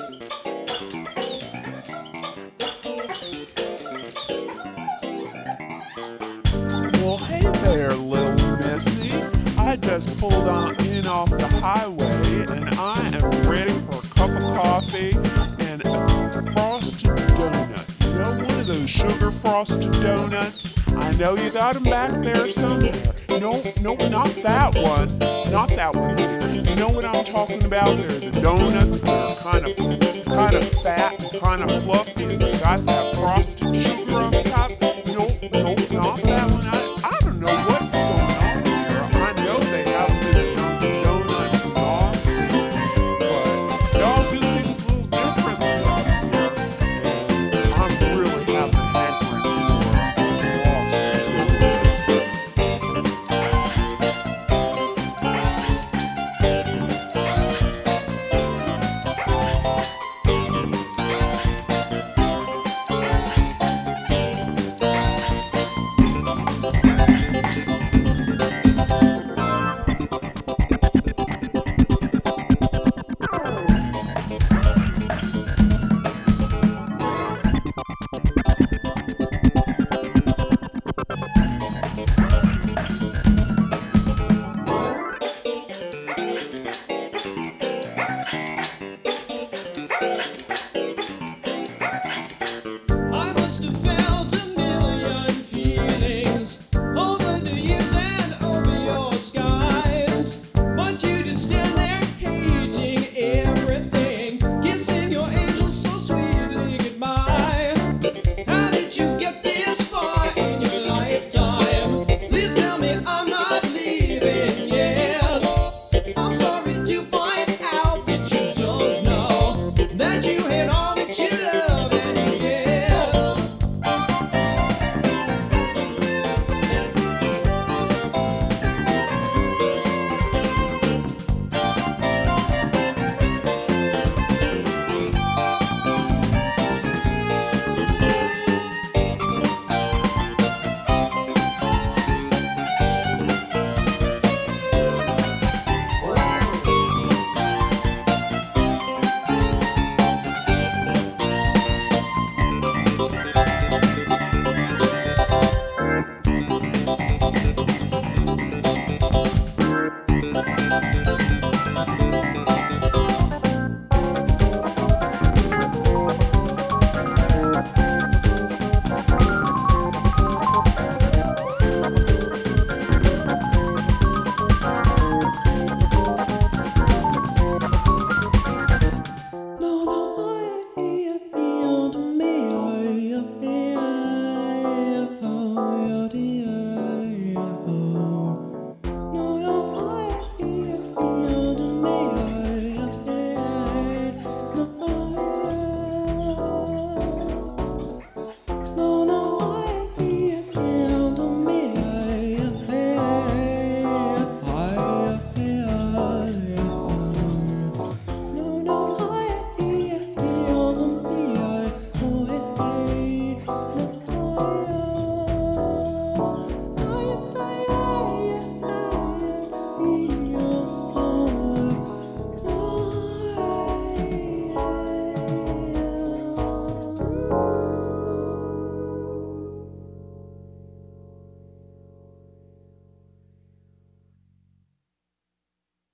Well, hey there, little missy. I just pulled on in off the highway and I am ready for a cup of coffee and a frosted donut. You know, one of those sugar frosted donuts? I know you got them back there somewhere. No, not that one. Not that one. You know what I'm talking about? They're the donuts that are kind of fat and kind of fluffy and they got that frosted sugar on top.